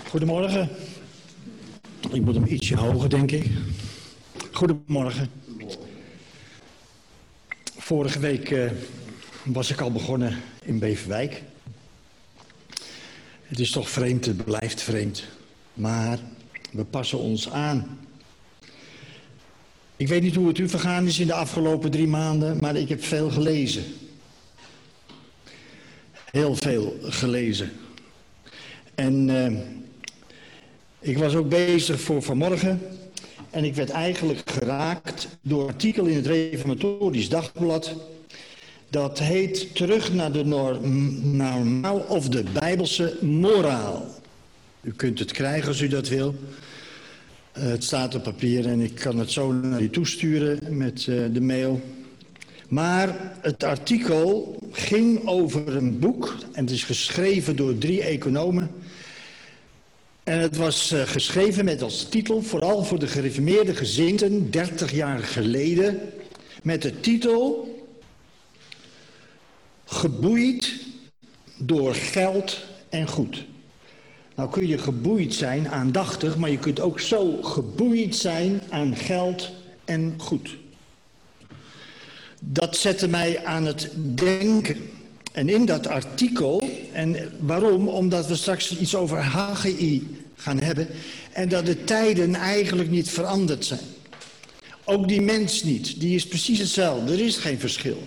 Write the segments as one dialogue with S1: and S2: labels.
S1: Goedemorgen. Ik moet hem ietsje hoger, denk ik. Goedemorgen. Vorige week was ik al begonnen in Beverwijk. Het is toch vreemd, het blijft vreemd. Maar we passen ons aan. Ik weet niet hoe het u vergaan is in de afgelopen 3 maanden, maar ik heb veel gelezen. Heel veel gelezen. En ik was ook bezig voor vanmorgen. En ik werd eigenlijk geraakt door een artikel in het Reformatorisch Dagblad. Dat heet Terug naar de normaal of de Bijbelse moraal. U kunt het krijgen als u dat wil. Het staat op papier en ik kan het zo naar u toesturen met de mail. Maar het artikel ging over een boek en het is geschreven door 3 economen. En het was geschreven met als titel, vooral voor de gereformeerde gezinten, 30 jaar geleden, met de titel Geboeid door geld en goed. Nou kun je geboeid zijn, aandachtig, maar je kunt ook zo geboeid zijn aan geld en goed. Dat zette mij aan het denken. En in dat artikel, en waarom? Omdat we straks iets over Haggai gaan hebben. En dat de tijden eigenlijk niet veranderd zijn. Ook die mens niet, die is precies hetzelfde. Er is geen verschil.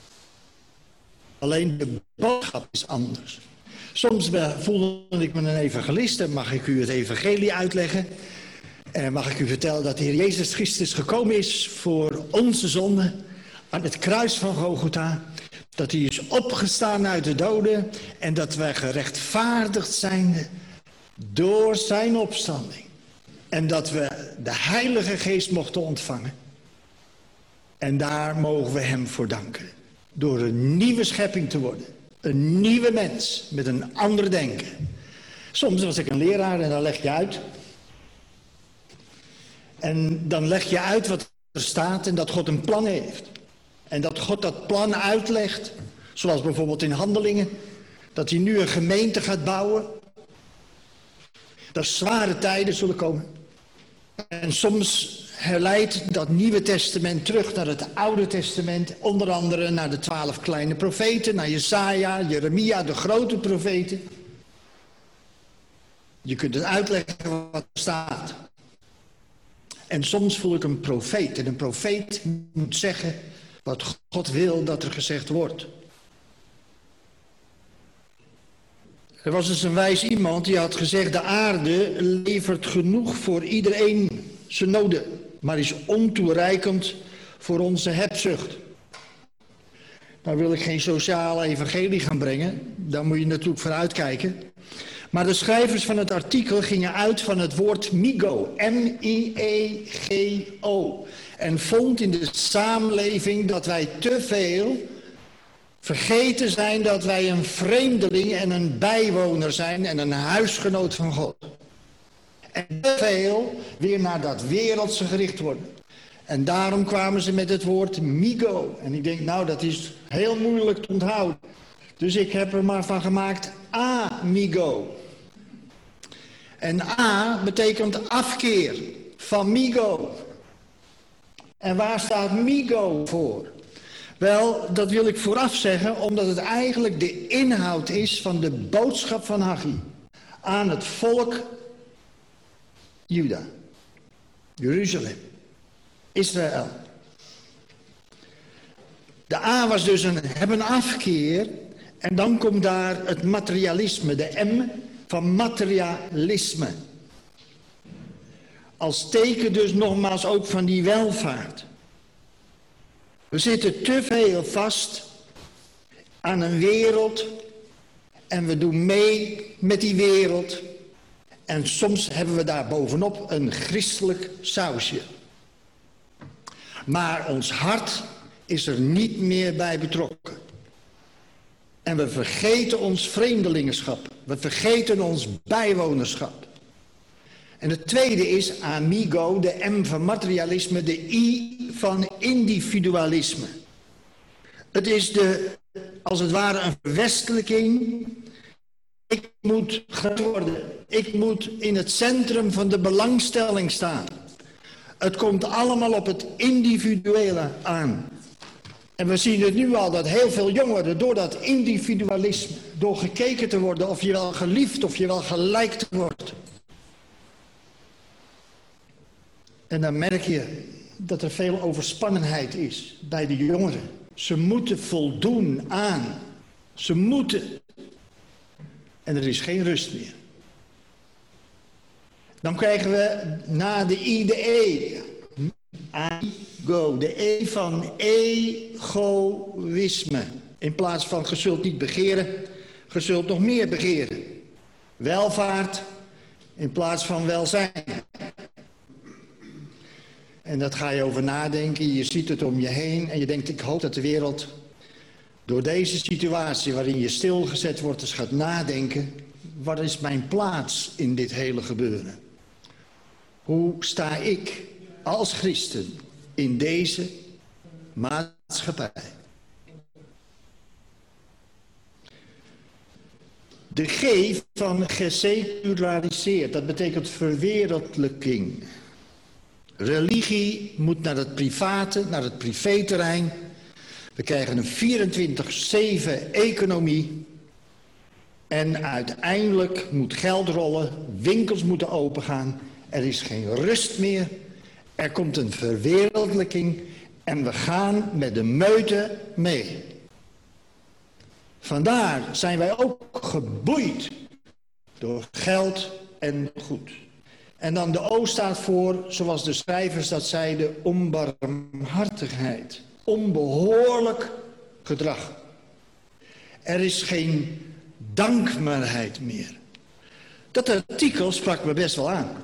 S1: Alleen de boodschap is anders. Soms voelde ik me een evangelist en mag ik u het evangelie uitleggen. En mag ik u vertellen dat de Heer Jezus Christus gekomen is voor onze zonde aan het kruis van Golgotha. Dat hij is opgestaan uit de doden en dat wij gerechtvaardigd zijn door zijn opstanding. En dat we de Heilige Geest mochten ontvangen. En daar mogen we hem voor danken. Door een nieuwe schepping te worden. Een nieuwe mens met een ander denken. Soms was ik een leraar en dan leg je uit. En dan leg je uit wat er staat en dat God een plan heeft. En dat God dat plan uitlegt. Zoals bijvoorbeeld in Handelingen. Dat hij nu een gemeente gaat bouwen. Dat zware tijden zullen komen. En soms herleidt dat Nieuwe Testament terug naar het Oude Testament. Onder andere naar de 12 kleine profeten. Naar Jesaja, Jeremia, de grote profeten. Je kunt het uitleggen wat er staat. En soms voel ik een profeet. En een profeet moet zeggen wat God wil dat er gezegd wordt. Er was dus een wijs iemand die had gezegd: de aarde levert genoeg voor iedereen zijn noden, maar is ontoereikend voor onze hebzucht. Nou wil ik geen sociale evangelie gaan brengen, daar moet je natuurlijk voor uitkijken. Maar de schrijvers van het artikel gingen uit van het woord migo, M-I-E-G-O. En vond in de samenleving dat wij te veel vergeten zijn dat wij een vreemdeling en een bijwoner zijn en een huisgenoot van God. En te veel weer naar dat wereldse gericht worden. En daarom kwamen ze met het woord migo. En ik denk, nou, dat is heel moeilijk te onthouden. Dus ik heb er maar van gemaakt amigo. En A betekent afkeer van migo. En waar staat migo voor? Wel, dat wil ik vooraf zeggen, omdat het eigenlijk de inhoud is van de boodschap van Haggai aan het volk Juda, Jeruzalem, Israël. De A was dus een afkeer en dan komt daar het materialisme, de M van materialisme. Als teken dus nogmaals ook van die welvaart. We zitten te veel vast aan een wereld en we doen mee met die wereld. En soms hebben we daar bovenop een christelijk sausje. Maar ons hart is er niet meer bij betrokken. En we vergeten ons vreemdelingenschap. We vergeten ons bijwonerschap. En het tweede is amigo, de M van materialisme, de I van individualisme. Het is als het ware een verwestelijking Ik moet groot worden. Ik moet in het centrum van de belangstelling staan. Het komt allemaal op het individuele aan. En we zien het nu al dat heel veel jongeren door dat individualisme, door gekeken te worden of je wel geliefd of je wel geliked wordt. En dan merk je dat er veel overspannenheid is bij de jongeren. Ze moeten voldoen aan. Ze moeten. En er is geen rust meer. Dan krijgen we na de I de E. Ego, de E van egoïsme. In plaats van ge zult niet begeren, ge zult nog meer begeren. Welvaart in plaats van welzijn. En dat ga je over nadenken, je ziet het om je heen en je denkt, ik hoop dat de wereld door deze situatie waarin je stilgezet wordt eens gaat nadenken, wat is mijn plaats in dit hele gebeuren? Hoe sta ik als christen in deze maatschappij? De G van geseculariseerd, dat betekent verwereldlijking. Religie moet naar het private, naar het privéterrein. We krijgen een 24/7 economie. En uiteindelijk moet geld rollen, winkels moeten opengaan. Er is geen rust meer. Er komt een verwereldlijking en we gaan met de meute mee. Vandaar zijn wij ook geboeid door geld en goed. En dan de O staat voor, zoals de schrijvers dat zeiden, onbarmhartigheid. Onbehoorlijk gedrag. Er is geen dankbaarheid meer. Dat artikel sprak me best wel aan.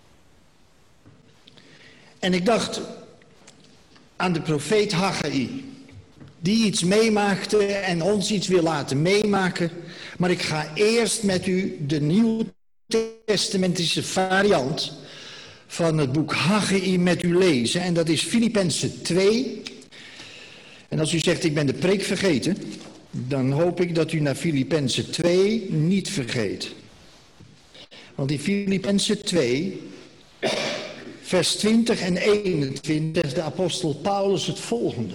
S1: En ik dacht aan de profeet Haggai, die iets meemaakte en ons iets wil laten meemaken. Maar ik ga eerst met u de nieuwtestamentische variant van het boek Haggai met u lezen. En dat is Filippenzen 2. En als u zegt, ik ben de preek vergeten, dan hoop ik dat u naar Filippenzen 2 niet vergeet. Want in Filippenzen 2, vers 20 en 21, zegt de apostel Paulus het volgende.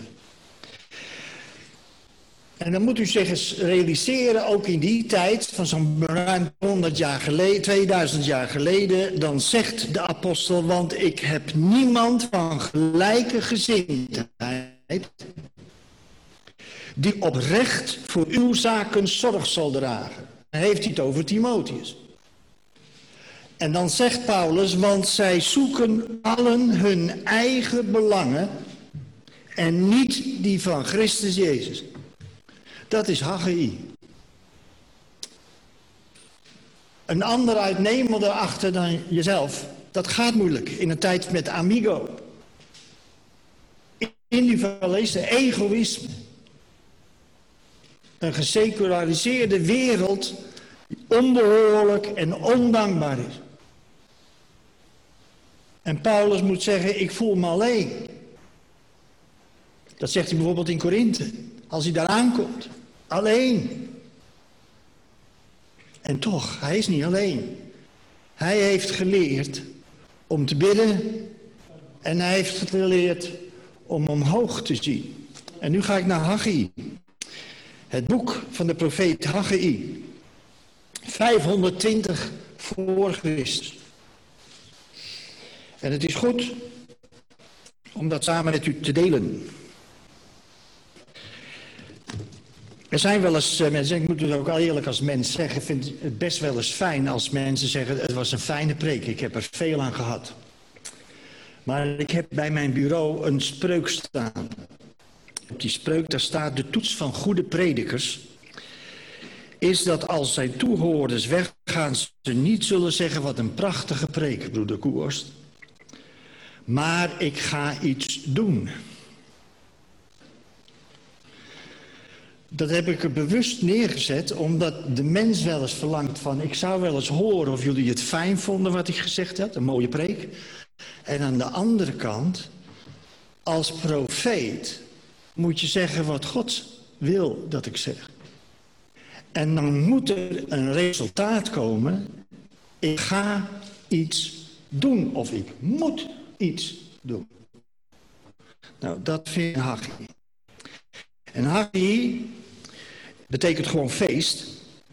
S1: En dan moet u zich eens realiseren, ook in die tijd, van zo'n ruim 100 jaar geleden, 2000 jaar geleden, dan zegt de apostel, want ik heb niemand van gelijke gezindheid die oprecht voor uw zaken zorg zal dragen. Dan heeft hij het over Timotheus. En dan zegt Paulus, want zij zoeken allen hun eigen belangen en niet die van Christus Jezus. Dat is Haggai. Een ander uitnemender achter dan jezelf, dat gaat moeilijk in een tijd met amigo. Individualisme, egoïsme. Een geseculariseerde wereld die onbehoorlijk en ondankbaar is. En Paulus moet zeggen, ik voel me alleen. Dat zegt hij bijvoorbeeld in Korinthe. Als hij daar aankomt. Alleen. En toch, hij is niet alleen. Hij heeft geleerd om te bidden. En hij heeft geleerd om omhoog te zien. En nu ga ik naar Haggai. Het boek van de profeet Haggai. 520 voor Christus. En het is goed om dat samen met u te delen. Er zijn wel eens mensen, ik moet het ook eerlijk als mens zeggen, ik vind het best wel eens fijn als mensen zeggen, het was een fijne preek, ik heb er veel aan gehad. Maar ik heb bij mijn bureau een spreuk staan. Op die spreuk, daar staat, de toets van goede predikers is dat als zijn toehoorders weggaan, ze niet zullen zeggen, wat een prachtige preek, broeder Koerst. Maar ik ga iets doen. Dat heb ik er bewust neergezet, omdat de mens wel eens verlangt van, ik zou wel eens horen of jullie het fijn vonden wat ik gezegd had, een mooie preek. En aan de andere kant, als profeet moet je zeggen wat God wil dat ik zeg. En dan moet er een resultaat komen. Ik ga iets doen of ik moet iets doen. Nou, dat vindt Haggai. En Haggai betekent gewoon feest.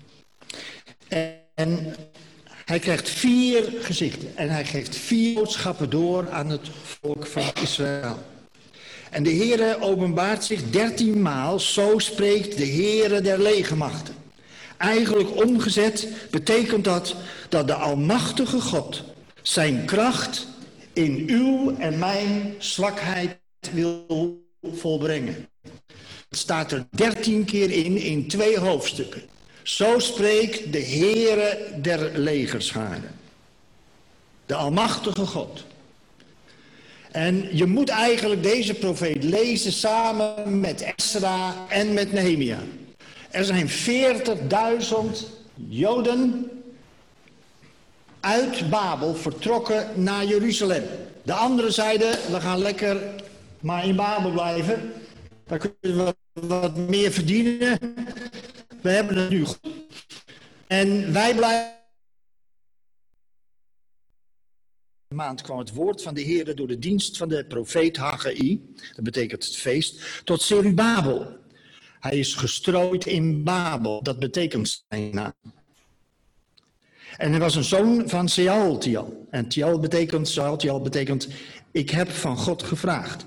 S1: En hij krijgt 4 gezichten. En hij geeft 4 boodschappen door aan het volk van Israël. En de Heere openbaart zich 13 maal. Zo spreekt de Heere der legermachten. Eigenlijk omgezet betekent dat de Almachtige God zijn kracht in uw en mijn zwakheid wil volbrengen. Het staat er 13 keer in 2 hoofdstukken. Zo spreekt de Heere der legerscharen. De Almachtige God. En je moet eigenlijk deze profeet lezen samen met Esra en met Nehemia. Er zijn 40.000 Joden uit Babel vertrokken naar Jeruzalem. De anderen zeiden, we gaan lekker maar in Babel blijven. Dan kunnen we wat meer verdienen. We hebben het nu goed. En wij blijven. Een maand kwam het woord van de Heere door de dienst van de profeet Haggai. Dat betekent het feest. Tot Zerubabel. Hij is gestrooid in Babel. Dat betekent zijn naam. En hij was een zoon van Sealtiel. En Sealtiel betekent, ik heb van God gevraagd.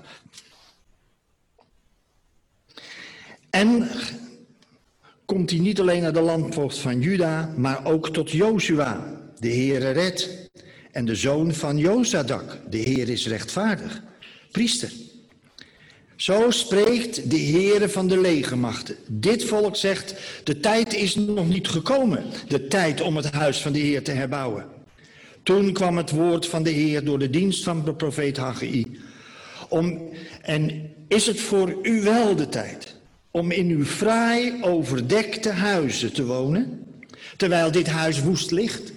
S1: En komt hij niet alleen naar de landvoogd van Juda, maar ook tot Jozua, de Heere redt. En de zoon van Jozadak, de Heer is rechtvaardig, priester. Zo spreekt de Heere van de legermachten. Dit volk zegt, de tijd is nog niet gekomen, de tijd om het huis van de Heer te herbouwen. Toen kwam het woord van de Heer door de dienst van de profeet Haggai. En is het voor u wel de tijd om in uw fraai overdekte huizen te wonen, terwijl dit huis woest ligt?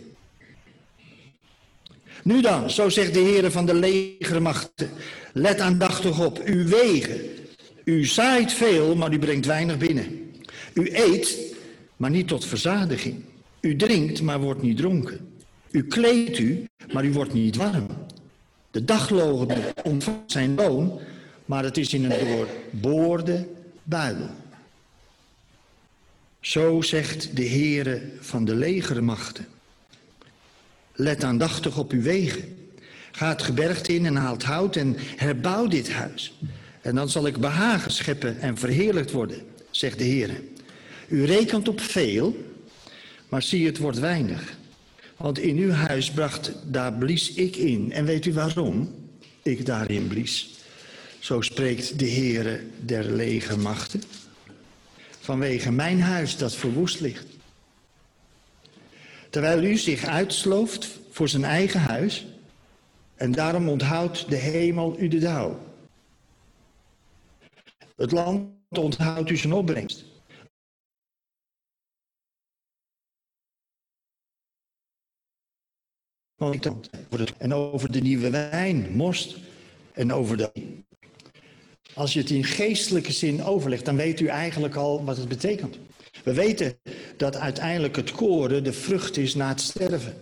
S1: Nu dan, zo zegt de Heere van de legermachten, let aandachtig op, uw wegen. U zaait veel, maar u brengt weinig binnen. U eet, maar niet tot verzadiging. U drinkt, maar wordt niet dronken. U kleedt u, maar u wordt niet warm. De dagloner ontvangt zijn loon, maar het is in een doorboorde buidel. Zo zegt de Heere van de legermachten. Let aandachtig op uw wegen. Ga het gebergte in en haalt hout en herbouw dit huis. En dan zal ik behagen scheppen en verheerlijkt worden, zegt de Heere. U rekent op veel, maar zie, het wordt weinig. Want in uw huis daar blies ik in. En weet u waarom ik daarin blies? Zo spreekt de Heere der legermachten. Vanwege mijn huis dat verwoest ligt. Terwijl u zich uitslooft voor zijn eigen huis. En daarom onthoudt de hemel u de dauw. Het land onthoudt u zijn opbrengst. En over de nieuwe wijn, most en over de... Als je het in geestelijke zin overlegt, dan weet u eigenlijk al wat het betekent. We weten dat uiteindelijk het koren de vrucht is na het sterven.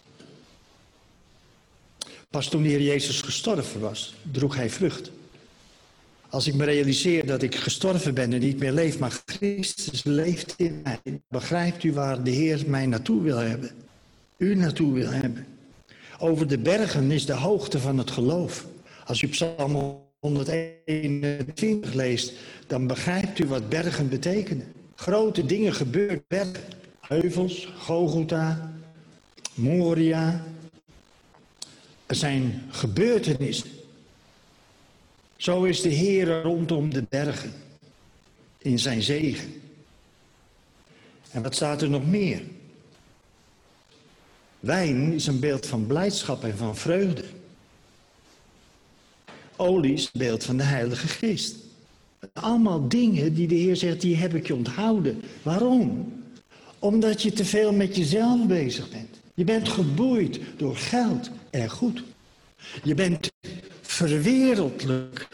S1: Pas toen de Heer Jezus gestorven was, droeg hij vrucht. Als ik me realiseer dat ik gestorven ben en niet meer leef, maar Christus leeft in mij, begrijpt u waar de Heer mij naartoe wil hebben? U naartoe wil hebben. Over de bergen is de hoogte van het geloof. Als u Psalm 121 leest, dan begrijpt u wat bergen betekenen. Grote dingen gebeuren bergen. Heuvels, Golgotha, Moria. Er zijn gebeurtenissen. Zo is de Heer rondom de bergen. In zijn zegen. En wat staat er nog meer? Wijn is een beeld van blijdschap en van vreugde. Olie is een beeld van de Heilige Geest. Allemaal dingen die de Heer zegt, die heb ik je onthouden. Waarom? Omdat je te veel met jezelf bezig bent. Je bent geboeid door geld en goed. Je bent verwereldlijk.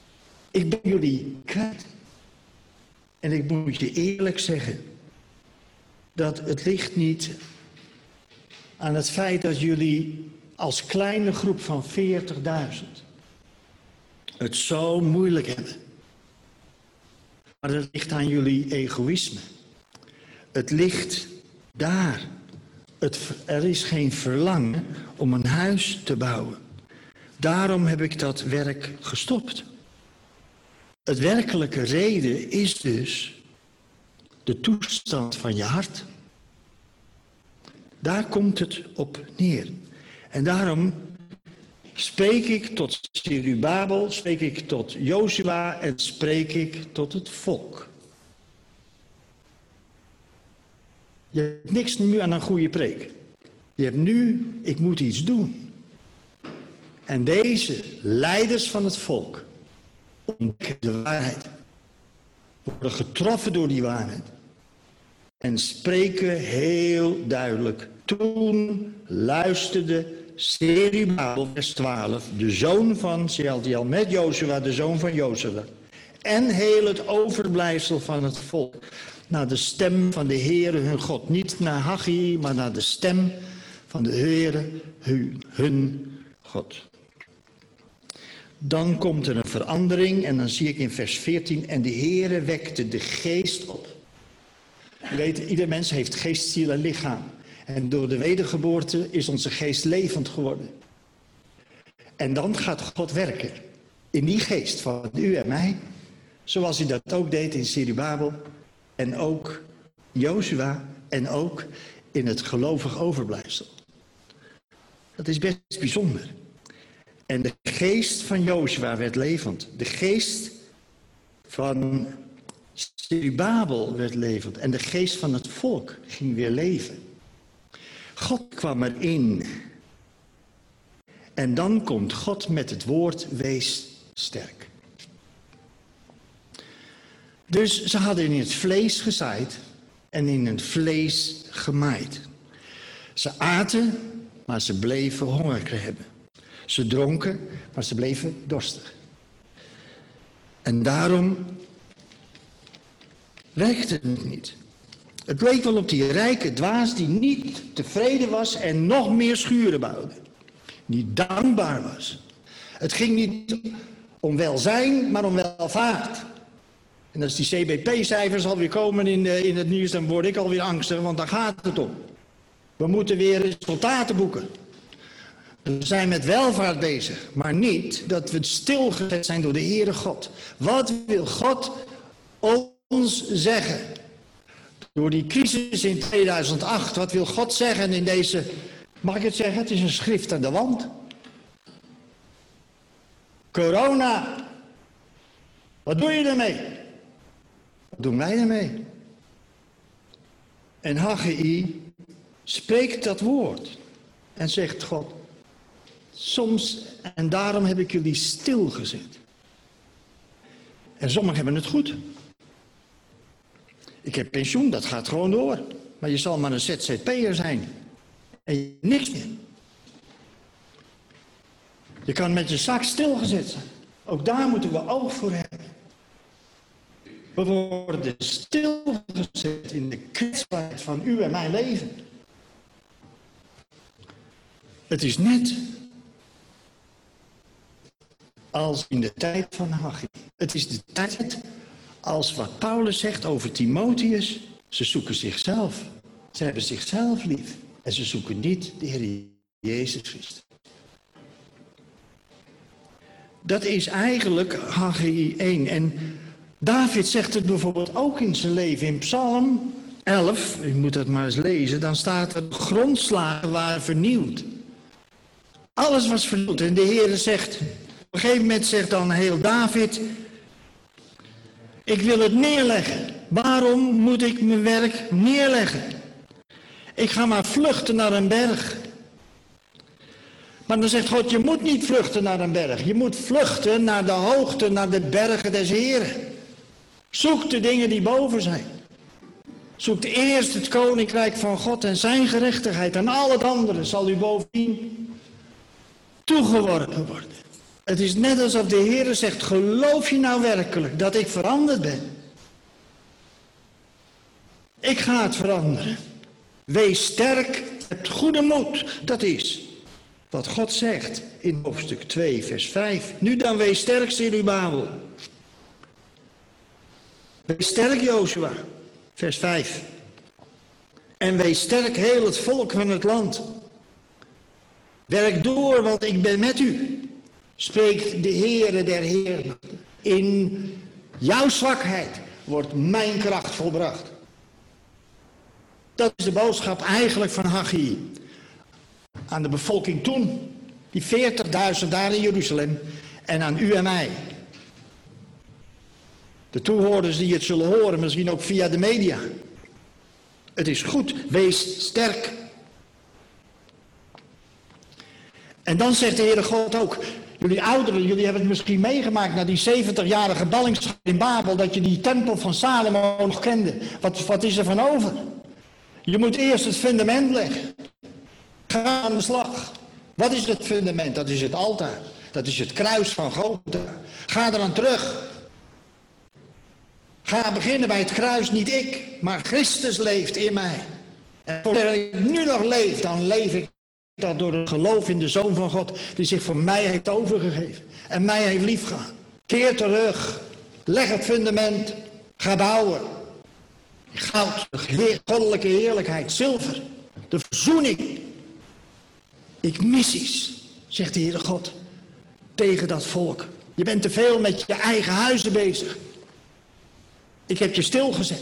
S1: Ik ben jullie kwijt. En ik moet je eerlijk zeggen, dat het ligt niet aan het feit dat jullie als kleine groep van 40.000 het zo moeilijk hebben. Maar het ligt aan jullie egoïsme. Het ligt daar. Er is geen verlangen om een huis te bouwen. Daarom heb ik dat werk gestopt. Het werkelijke reden is dus de toestand van je hart. Daar komt het op neer. En daarom spreek ik tot Zerubabel, spreek ik tot Jozua en spreek ik tot het volk. Je hebt niks nu aan een goede preek. Je hebt nu, ik moet iets doen. En deze leiders van het volk ontdekken de waarheid. Worden getroffen door die waarheid. En spreken heel duidelijk. Toen luisterde Zerubabel, vers 12, de zoon van Shealtiel, met Jozua, de zoon van Jozua. En heel het overblijfsel van het volk. Naar de stem van de Heere hun God. Niet naar Haggai, maar naar de stem van de Heere hun God. Dan komt er een verandering en dan zie ik in vers 14. En de Heere wekte de geest op. Je weet, ieder mens heeft geest, ziel en lichaam. En door de wedergeboorte is onze geest levend geworden. En dan gaat God werken in die geest van u en mij. Zoals hij dat ook deed in Zerubabel. En ook Jozua en ook in het gelovig overblijfsel. Dat is best bijzonder. En de geest van Jozua werd levend. De geest van Zerubabel werd levend. En de geest van het volk ging weer leven. God kwam erin. En dan komt God met het woord, wees sterk. Dus ze hadden in het vlees gezaaid en in het vlees gemaaid. Ze aten, maar ze bleven honger hebben. Ze dronken, maar ze bleven dorstig. En daarom werkte het niet. Het leek wel op die rijke dwaas die niet tevreden was en nog meer schuren bouwde. Die dankbaar was. Het ging niet om welzijn, maar om welvaart. En als die CBP-cijfers alweer komen in het nieuws, dan word ik alweer angstig, want daar gaat het om. We moeten weer resultaten boeken. We zijn met welvaart bezig, maar niet dat we stilgezet zijn door de Heere God. Wat wil God ons zeggen? Door die crisis in 2008, wat wil God zeggen in deze, mag ik het zeggen, het is een schrift aan de wand. Corona, wat doe je ermee? Wat doen wij ermee? En Haggai spreekt dat woord en zegt God, soms, en daarom heb ik jullie stilgezet. En sommigen hebben het goed. Ik heb pensioen, dat gaat gewoon door. Maar je zal maar een ZZP'er zijn. En je niks meer. Je kan met je zak stilgezet zijn. Ook daar moeten we oog voor hebben. We worden stilgezet in de kwetsbaarheid van u en mijn leven. Het is net als in de tijd van Haggai. Het is de tijd als wat Paulus zegt over Timotheus. Ze zoeken zichzelf. Ze hebben zichzelf lief. En ze zoeken niet de Heer Jezus Christus. Dat is eigenlijk Haggai 1. En David zegt het bijvoorbeeld ook in zijn leven. In Psalm 11, u moet dat maar eens lezen, dan staat er: grondslagen waren vernieuwd. Alles was vernieuwd. En de Heer zegt, op een gegeven moment zegt dan heel David: ik wil het neerleggen. Waarom moet ik mijn werk neerleggen? Ik ga maar vluchten naar een berg. Maar dan zegt God, je moet niet vluchten naar een berg. Je moet vluchten naar de hoogte, naar de bergen des Heren. Zoek de dingen die boven zijn. Zoek eerst het koninkrijk van God en zijn gerechtigheid. En al het andere zal u bovendien toegeworpen worden. Het is net alsof de Heer zegt, geloof je nou werkelijk dat ik veranderd ben? Ik ga het veranderen. Wees sterk, heb goede moed. Dat is wat God zegt in hoofdstuk 2, vers 5. Nu dan, wees sterk, Zerubabel. Wees sterk, Jozua, vers 5. En wees sterk, heel het volk van het land. Werk door, want ik ben met u, spreekt de Heere der Heeren. In jouw zwakheid wordt mijn kracht volbracht. Dat is de boodschap eigenlijk van Haggai aan de bevolking toen. Die 40.000 daar in Jeruzalem. En aan u en mij. De toehoorders die het zullen horen, misschien ook via de media. Het is goed, wees sterk. En dan zegt de Heere God ook, jullie ouderen, jullie hebben het misschien meegemaakt na die 70-jarige ballingschap in Babel, dat je die tempel van Salomo nog kende. Wat is er van over? Je moet eerst het fundament leggen. Ga aan de slag. Wat is het fundament? Dat is het altaar. Dat is het kruis van Golgotha. Ga eraan terug. Ga beginnen bij het kruis, niet ik, maar Christus leeft in mij. En zolang ik nu nog leef, dan leef ik dat door het geloof in de Zoon van God, die zich voor mij heeft overgegeven en mij heeft liefgehad. Keer terug, leg het fundament, ga bouwen. Goud, de goddelijke heerlijkheid, zilver, de verzoening. Ik mis iets, zegt de Heere God, tegen dat volk. Je bent te veel met je eigen huizen bezig. Ik heb je stilgezet.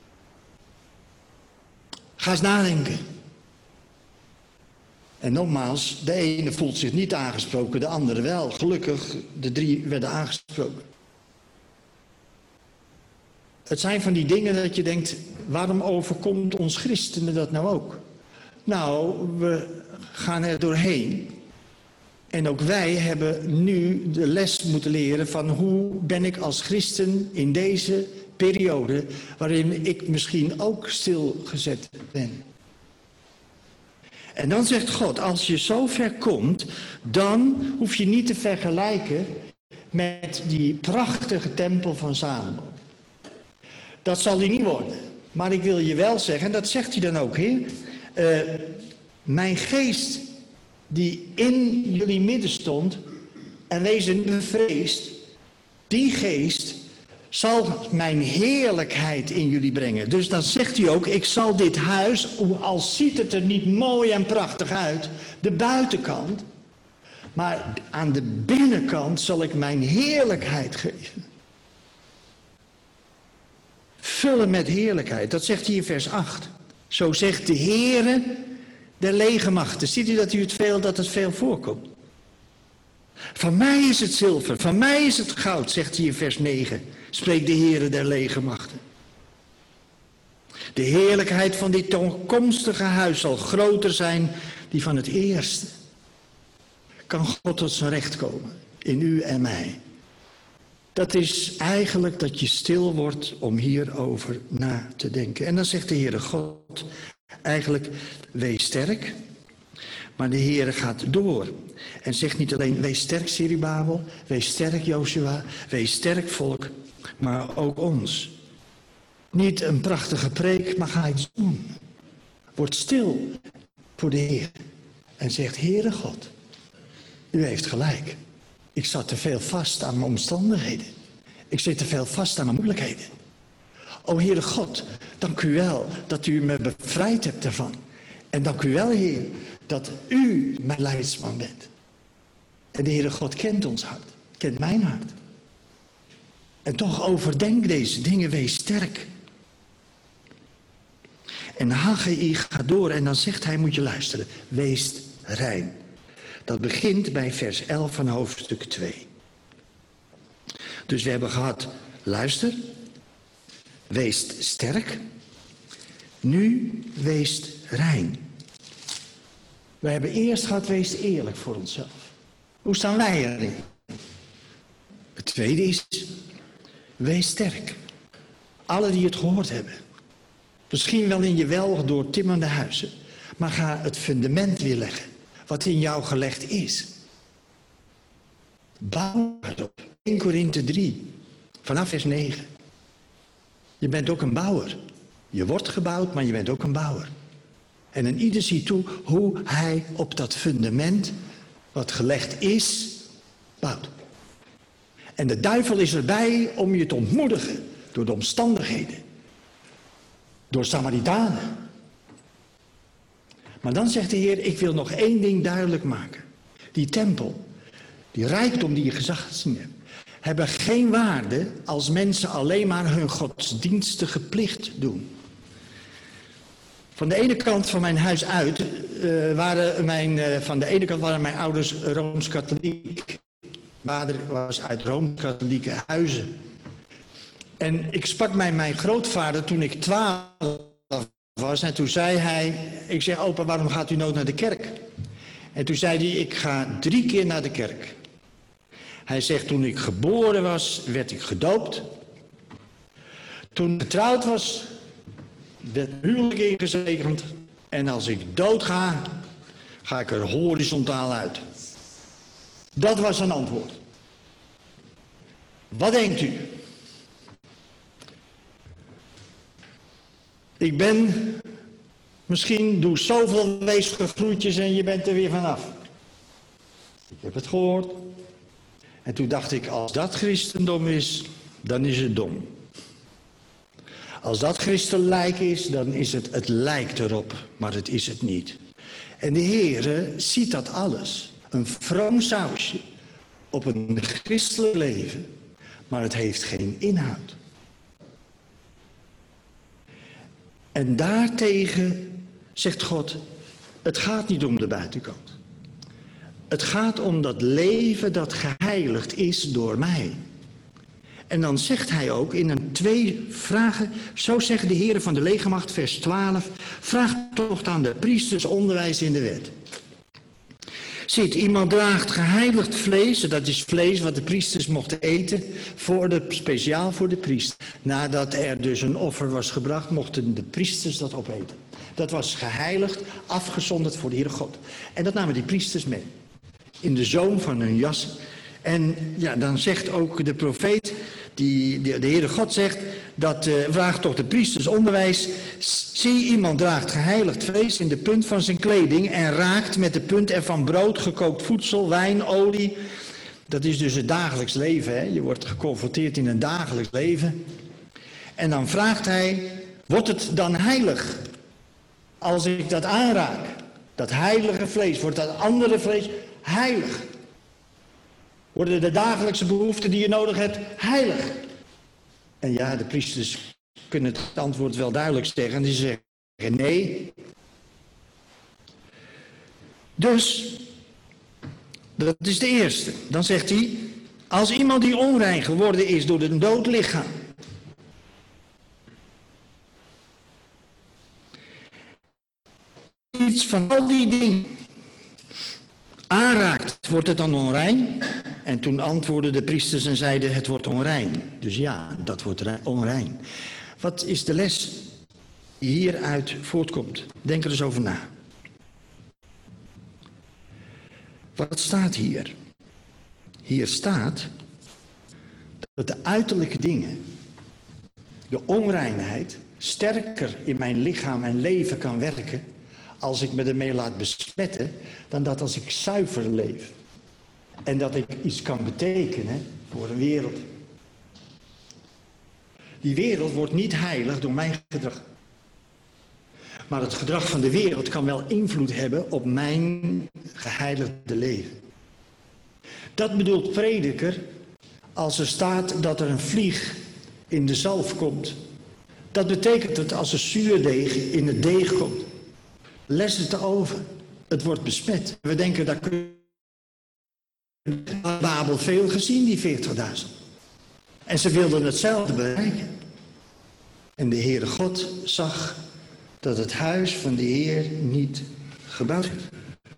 S1: Ga eens nadenken. En nogmaals, de ene voelt zich niet aangesproken, de andere wel. Gelukkig, de 3 werden aangesproken. Het zijn van die dingen dat je denkt, waarom overkomt ons christenen dat nou ook? Nou, we gaan er doorheen. En ook wij hebben nu de les moeten leren van hoe ben ik als christen in deze periode waarin ik misschien ook stilgezet ben. En dan zegt God, als je zo ver komt, dan hoef je niet te vergelijken met die prachtige tempel van Salomo. Dat zal die niet worden. Maar ik wil je wel zeggen, en dat zegt hij dan ook, Heer. Mijn geest die in jullie midden stond en wees niet bevreesd, die geest zal mijn heerlijkheid in jullie brengen. Dus dan zegt hij ook, ik zal dit huis, al ziet het er niet mooi en prachtig uit, de buitenkant, maar aan de binnenkant zal ik mijn heerlijkheid geven. Vullen met heerlijkheid, dat zegt hij in vers 8. Zo zegt de Heere der legermachten. Ziet u dat het veel voorkomt? Van mij is het zilver, van mij is het goud, zegt hij in vers 9. Spreekt de Heere der legermachten. De heerlijkheid van dit toekomstige huis zal groter zijn die van het eerste. Kan God tot zijn recht komen in u en mij. Dat is eigenlijk dat je stil wordt om hierover na te denken. En dan zegt de Heere God eigenlijk, wees sterk. Maar de Heere gaat door en zegt niet alleen, wees sterk Zerubabel, wees sterk Jozua, wees sterk volk, maar ook ons. Niet een prachtige preek, maar ga iets doen. Word stil voor de Heer en zegt, Heere God, u heeft gelijk. Ik zat te veel vast aan mijn omstandigheden. Ik zit te veel vast aan mijn moeilijkheden. O Heere God, dank u wel dat u me bevrijd hebt ervan. En dank u wel, Heer, dat u mijn leidsman bent. En de Heere God kent ons hart, kent mijn hart. En toch overdenk deze dingen, wees sterk. En Haggai gaat door en dan zegt hij, moet je luisteren, wees rein. Dat begint bij vers 11 van hoofdstuk 2. Dus we hebben gehad, luister, wees sterk, nu wees rein. We hebben eerst gehad, wees eerlijk voor onszelf. Hoe staan wij erin? Het tweede is, wees sterk. Alle die het gehoord hebben. Misschien wel in je wel doortimmerde huizen. Maar ga het fundament weer leggen. Wat in jou gelegd is. Bouw erop. 1 Korinthe 3. Vanaf vers 9. Je bent ook een bouwer. Je wordt gebouwd, maar je bent ook een bouwer. En een ieder ziet toe hoe hij op dat fundament, wat gelegd is, bouwt. En de duivel is erbij om je te ontmoedigen door de omstandigheden. Door Samaritanen. Maar dan zegt de Heer, ik wil nog één ding duidelijk maken. Die tempel, die rijkdom die je gezien hebt, hebben geen waarde als mensen alleen maar hun godsdienstige plicht doen. Van de ene kant van mijn huis uit waren mijn ouders Rooms-Katholiek. Mijn vader was uit Rooms-Katholieke huizen. En ik sprak met mijn grootvader toen ik 12 was. En toen zei hij, ik zeg, opa, waarom gaat u nooit naar de kerk? En toen zei hij, ik ga 3 keer naar de kerk. Hij zegt, toen ik geboren was, werd ik gedoopt. Toen ik getrouwd was, werd huwelijk ingezegend. En als ik dood ga, ga ik er horizontaal uit. Dat was een antwoord. Wat denkt u? Misschien doe zoveel weesige groetjes en je bent er weer vanaf. Ik heb het gehoord. En toen dacht ik, als dat christendom is, dan is het dom. Als dat christenlijk is, dan is het lijkt erop, maar het is het niet. En de Heere ziet dat alles. Een vroom sausje op een christelijk leven, maar het heeft geen inhoud. En daartegen zegt God, het gaat niet om de buitenkant. Het gaat om dat leven dat geheiligd is door mij. En dan zegt hij ook in een 2 vragen, zo zegt de Heere van de legermacht, vers 12, vraag toch aan de priesters onderwijs in de wet. Ziet, iemand draagt geheiligd vlees, dat is vlees wat de priesters mochten eten, speciaal voor de priester. Nadat er dus een offer was gebracht, mochten de priesters dat opeten. Dat was geheiligd, afgezonderd voor de Heere God. En dat namen die priesters mee, in de zoom van hun jas. En ja, dan zegt ook de profeet, de Heere God zegt, dat vraagt toch de priesters onderwijs. Zie, iemand draagt geheiligd vlees in de punt van zijn kleding en raakt met de punt ervan brood, gekookt voedsel, wijn, olie. Dat is dus het dagelijks leven. Hè? Je wordt geconfronteerd in een dagelijks leven. En dan vraagt hij, wordt het dan heilig als ik dat aanraak? Dat heilige vlees, wordt dat andere vlees heilig? Worden de dagelijkse behoeften die je nodig hebt heilig? En ja, de priesters kunnen het antwoord wel duidelijk zeggen. En die zeggen nee. Dus, dat is de eerste. Dan zegt hij, als iemand die onrein geworden is door een dood lichaam. Iets van al die dingen aanraakt, wordt het dan onrein? En toen antwoordden de priesters en zeiden, het wordt onrein. Dus ja, dat wordt onrein. Wat is de les die hieruit voortkomt? Denk er eens over na. Wat staat hier? Hier staat dat de uiterlijke dingen, de onreinheid, sterker in mijn lichaam en leven kan werken als ik me ermee laat besmetten, dan dat als ik zuiver leef. En dat ik iets kan betekenen voor een wereld. Die wereld wordt niet heilig door mijn gedrag. Maar het gedrag van de wereld kan wel invloed hebben op mijn geheiligde leven. Dat bedoelt Prediker als er staat dat er een vlieg in de zalf komt. Dat betekent dat als er zuurdeeg in het deeg komt, les het over. Het wordt besmet. We denken, daar kunnen Babel veel gezien, die 40.000. En ze wilden hetzelfde bereiken. En de Heere God zag dat het huis van de Heer niet gebouwd werd.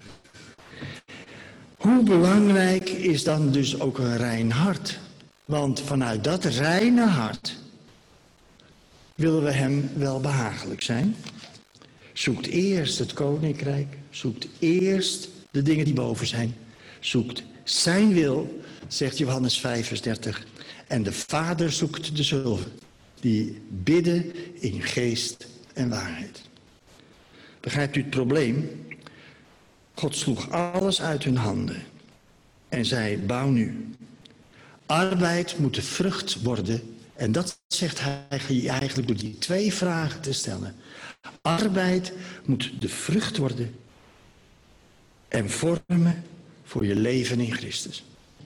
S1: Hoe belangrijk is dan dus ook een rein hart? Want vanuit dat reine hart willen we hem wel behagelijk zijn. Zoekt eerst het koninkrijk, zoekt eerst de dingen die boven zijn. Zoekt zijn wil, zegt Johannes 5 vers 30. En de Vader zoekt de zilver. die bidden in geest en waarheid. Begrijpt u het probleem? God sloeg alles uit hun handen en zei, bouw nu. Arbeid moet de vrucht worden. En dat zegt hij eigenlijk door die 2 vragen te stellen. Arbeid moet de vrucht worden en vormen voor je leven in Christus.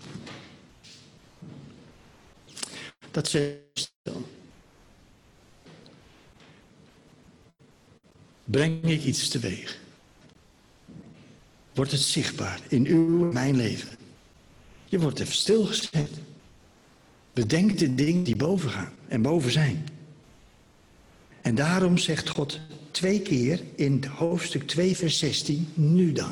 S1: Dat zegt dan. Breng ik iets teweeg? Wordt het zichtbaar in uw en mijn leven? Je wordt even stilgezet. Bedenk de dingen die boven gaan en boven zijn. En daarom zegt God 2 keer in hoofdstuk 2 vers 16, nu dan.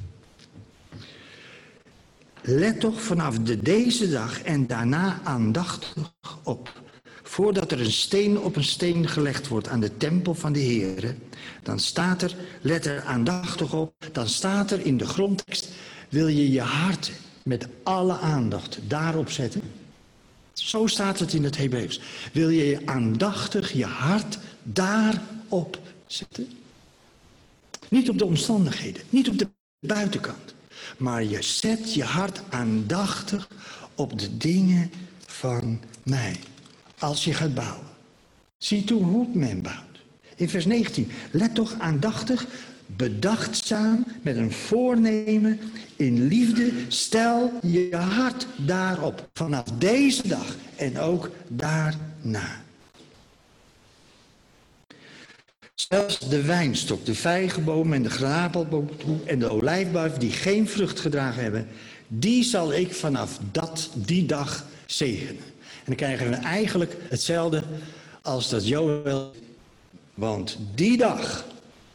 S1: Let toch vanaf deze dag en daarna aandachtig op. Voordat er een steen op een steen gelegd wordt aan de tempel van de Heere, dan staat er, let er aandachtig op, dan staat er in de grondtekst, wil je je hart met alle aandacht daarop zetten? Zo staat het in het Hebreeuws. Wil je aandachtig je hart daarop zetten? Niet op de omstandigheden, niet op de buitenkant. Maar je zet je hart aandachtig op de dingen van mij. Als je gaat bouwen. Zie toe hoe men bouwt. In vers 19. Let toch aandachtig, bedachtzaam, met een voornemen, in liefde. Stel je hart daarop. Vanaf deze dag en ook daarna. Zelfs de wijnstok, de vijgenboom en de grapelboom en de olijfbuif die geen vrucht gedragen hebben, die zal ik vanaf die dag zegenen. En dan krijgen we eigenlijk hetzelfde als dat Joël. Want die dag,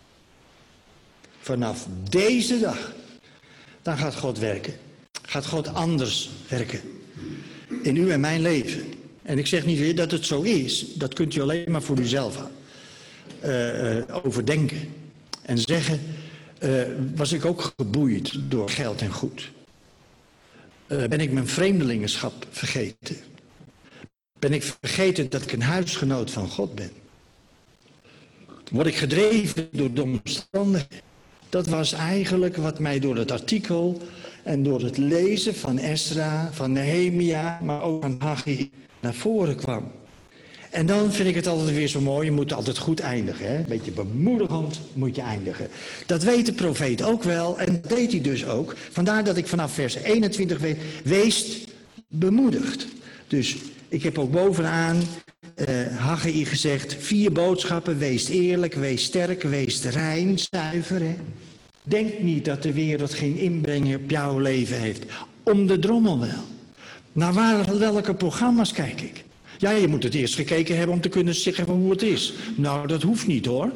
S1: vanaf deze dag, dan gaat God werken. Gaat God anders werken. In u en mijn leven. En ik zeg niet weer dat het zo is. Dat kunt u alleen maar voor uzelf overdenken. En zeggen, was ik ook geboeid door geld en goed? Ben ik mijn vreemdelingenschap vergeten? Ben ik vergeten dat ik een huisgenoot van God ben? Word ik gedreven door de omstandigheden? Dat was eigenlijk wat mij door het artikel en door het lezen van Esra, van Nehemia, maar ook van Haggai naar voren kwam. En dan vind ik het altijd weer zo mooi, je moet altijd goed eindigen. Hè? Een beetje bemoedigend moet je eindigen. Dat weet de profeet ook wel en dat deed hij dus ook. Vandaar dat ik vanaf vers 21 weet, wees bemoedigd. Dus ik heb ook bovenaan Haggai gezegd, 4 boodschappen, wees eerlijk, wees sterk, wees rein, zuiver. Hè? Denk niet dat de wereld geen inbreng op jouw leven heeft. Om de drommel wel. Naar welke programma's kijk ik? Ja, je moet het eerst gekeken hebben om te kunnen zeggen hoe het is. Nou, dat hoeft niet hoor.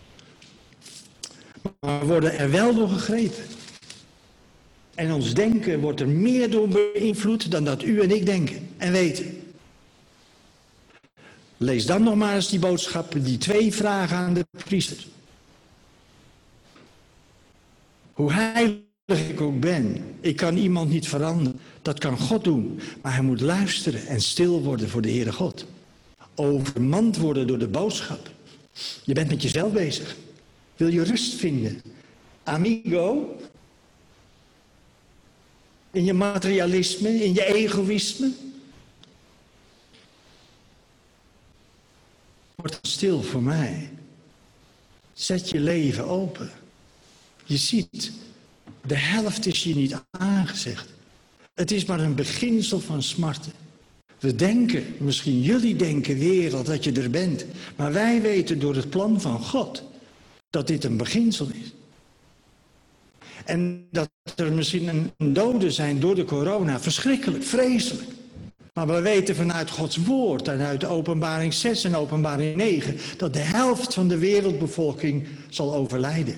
S1: Maar we worden er wel door gegrepen. En ons denken wordt er meer door beïnvloed dan dat u en ik denken en weten. Lees dan nog maar eens die boodschappen, die 2 vragen aan de priester. Hoe heilig ik ook ben, ik kan iemand niet veranderen. Dat kan God doen, maar hij moet luisteren en stil worden voor de Heere God. Overmand worden door de boodschap. Je bent met jezelf bezig. Wil je rust vinden? Amigo? In je materialisme, in je egoïsme? Word stil voor mij. Zet je leven open. Je ziet, de helft is je niet aangezegd. Het is maar een beginsel van smarten. We denken, misschien jullie denken wereld dat je er bent. Maar wij weten door het plan van God dat dit een beginsel is. En dat er misschien een doden zijn door de corona. Verschrikkelijk, vreselijk. Maar we weten vanuit Gods woord en uit Openbaring 6 en Openbaring 9... dat de helft van de wereldbevolking zal overlijden.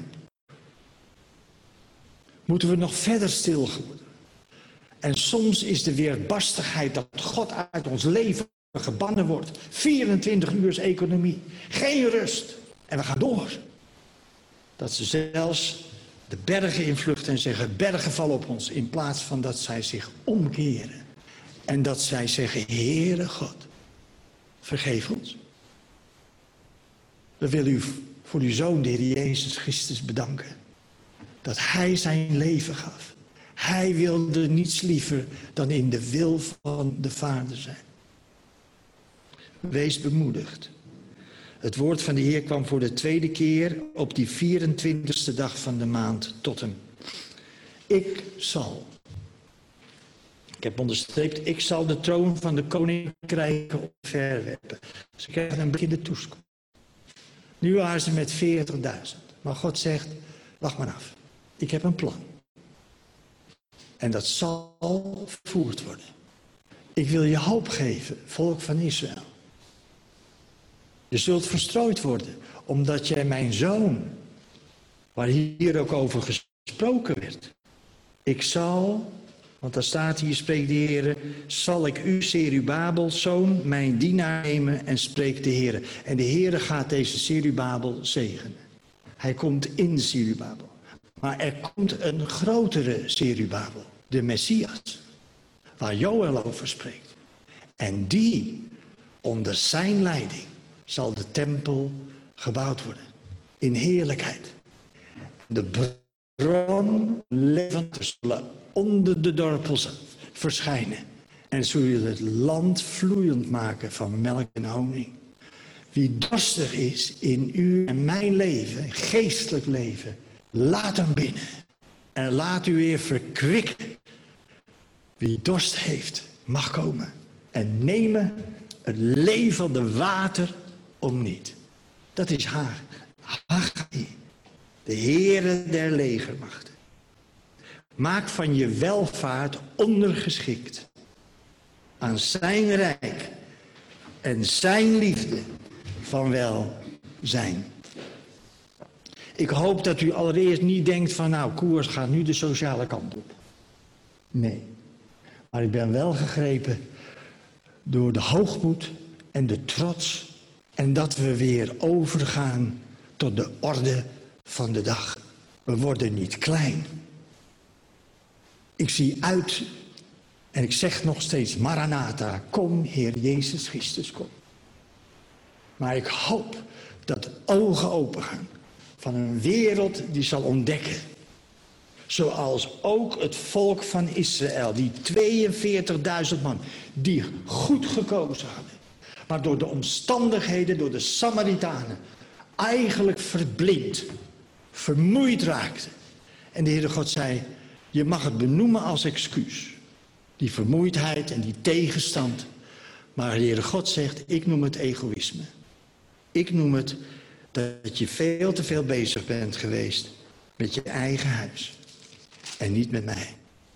S1: Moeten we nog verder stilhouden. En soms is de weerbarstigheid dat God uit ons leven gebannen wordt. 24 uur economie. Geen rust. En we gaan door. Dat ze zelfs de bergen invluchten en zeggen, bergen vallen op ons. In plaats van dat zij zich omkeren. En dat zij zeggen, Heere God, vergeef ons. We willen u voor uw Zoon, de Heer Jezus Christus, bedanken. Dat Hij zijn leven gaf. Hij wilde niets liever dan in de wil van de Vader zijn. Wees bemoedigd. Het woord van de Heer kwam voor de tweede keer op die 24e dag van de maand tot hem. Ik heb onderstreept, ik zal de troon van de koninkrijken omverwerpen. Ze krijgen een blik in de toekomst. Nu waren ze met 40.000. Maar God zegt, wacht maar af. Ik heb een plan. En dat zal vervoerd worden. Ik wil je hoop geven, volk van Israël. Je zult verstrooid worden, omdat jij mijn zoon, waar hier ook over gesproken werd. Ik zal, want daar staat hier, spreekt de Heer, zal ik u, Zerubabel, zoon, mijn dienaar nemen en spreekt de Heer. En de Heer gaat deze Zerubabel zegenen. Hij komt in Zerubabel. Maar er komt een grotere Zerubabel, de Messias, waar Joël over spreekt. En die, onder zijn leiding, zal de tempel gebouwd worden. In heerlijkheid. De bron levend zullen onder de dorpels verschijnen. En zullen het land vloeiend maken van melk en honing. Wie dorstig is in u en mijn leven, geestelijk leven, laat hem binnen. En laat u weer verkwikken. Wie dorst heeft, mag komen. En nemen het levende water om niet. Dat is haar. Haggai, de Heere der legermachten. Maak van je welvaart ondergeschikt aan zijn rijk en zijn liefde van welzijn. Ik hoop dat u allereerst niet denkt van nou, Koers gaat nu de sociale kant op. Nee, maar ik ben wel gegrepen door de hoogmoed en de trots en dat we weer overgaan tot de orde van de dag. We worden niet klein. Ik zie uit en ik zeg nog steeds Maranatha, kom Heer Jezus Christus, kom. Maar ik hoop dat de ogen open gaan van een wereld die zal ontdekken. Zoals ook het volk van Israël, die 42.000 man, die goed gekozen hadden. Maar door de omstandigheden, door de Samaritanen, eigenlijk verblind, vermoeid raakten. En de Heere God zei, je mag het benoemen als excuus. Die vermoeidheid en die tegenstand. Maar de Heere God zegt, ik noem het egoïsme. Ik noem het dat je veel te veel bezig bent geweest met je eigen huis. En niet met mij.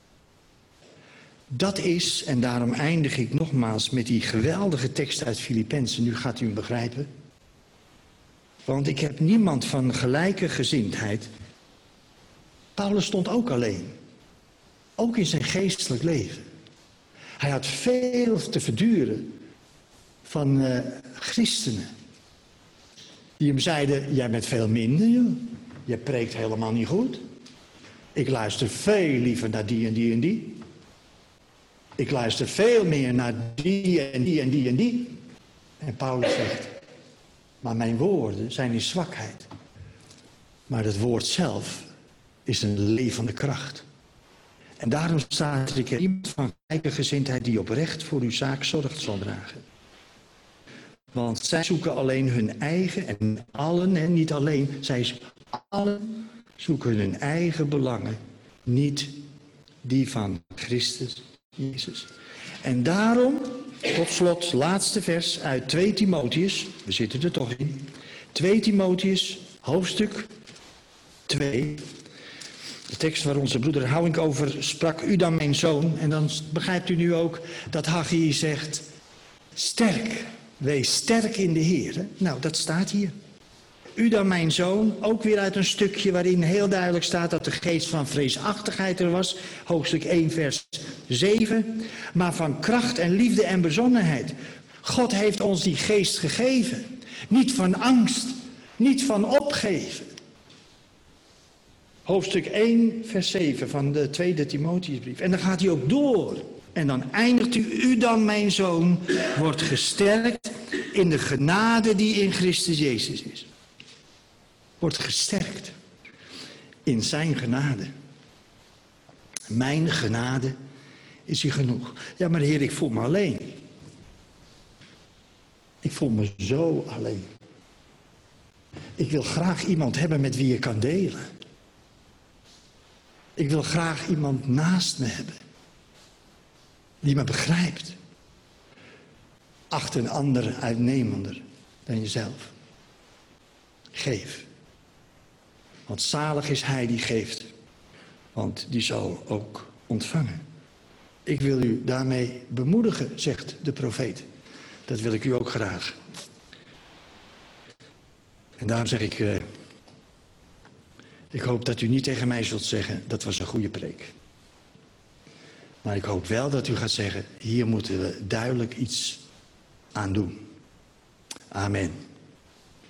S1: Dat is, en daarom eindig ik nogmaals met die geweldige tekst uit Filippenzen. Nu gaat u hem begrijpen. Want ik heb niemand van gelijke gezindheid. Paulus stond ook alleen. Ook in zijn geestelijk leven. Hij had veel te verduren van christenen. Die hem zeiden, jij bent veel minder, joh. Je preekt helemaal niet goed. Ik luister veel liever naar die en die en die. Ik luister veel meer naar die en die en die en die. En Paulus zegt, maar mijn woorden zijn in zwakheid. Maar het woord zelf is een levende kracht. En daarom staat er iemand van gelijke gezindheid die oprecht voor uw zaak zorg zal dragen. Want zij zoeken alleen hun eigen, en allen, en niet alleen, allen zoeken hun eigen belangen, niet die van Christus Jezus. En daarom, tot slot, laatste vers uit 2 Timotheus, we zitten er toch in, 2 Timotheus, hoofdstuk 2, de tekst waar onze broeder Houwink over sprak, u dan mijn zoon, en dan begrijpt u nu ook dat Haggai zegt, sterk, wees sterk in de Heer. Nou, dat staat hier. U dan mijn zoon, ook weer uit een stukje waarin heel duidelijk staat dat de geest van vreesachtigheid er was. Hoofdstuk 1 vers 7. Maar van kracht en liefde en bezonnenheid. God heeft ons die geest gegeven. Niet van angst, niet van opgeven. Hoofdstuk 1 vers 7 van de 2e Timotheusbrief. En dan gaat hij ook door. En dan eindigt u dan mijn zoon, wordt gesterkt in de genade die in Christus Jezus is. Wordt gesterkt in zijn genade. Mijn genade is hier genoeg. Ja, maar Heer, ik voel me alleen. Ik voel me zo alleen. Ik wil graag iemand hebben met wie ik kan delen. Ik wil graag iemand naast me hebben. Die me begrijpt. Acht een ander uitnemender dan jezelf. Geef. Want zalig is hij die geeft. Want die zal ook ontvangen. Ik wil u daarmee bemoedigen, zegt de profeet. Dat wil ik u ook graag. En daarom zeg ik... ik hoop dat u niet tegen mij zult zeggen, dat was een goede preek. Maar ik hoop wel dat u gaat zeggen, hier moeten we duidelijk iets aan doen. Amen.